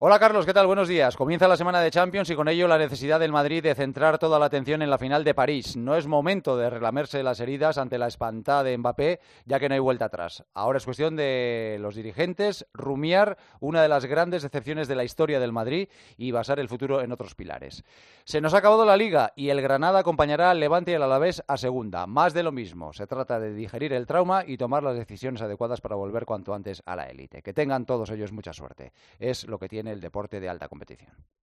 Hola Carlos, ¿qué tal? Buenos días. Comienza la semana de Champions y con ello la necesidad del Madrid de centrar toda la atención en la final de París. No es momento de relamerse las heridas ante la espantada de Mbappé, ya que no hay vuelta atrás. Ahora es cuestión de los dirigentes rumiar una de las grandes decepciones de la historia del Madrid y basar el futuro en otros pilares. Se nos ha acabado la Liga y el Granada acompañará al Levante y al Alavés a segunda. Más de lo mismo. Se trata de digerir el trauma y tomar las decisiones adecuadas para volver cuanto antes a la élite. Que tengan todos ellos mucha suerte. Es lo que tiene el deporte de alta competición.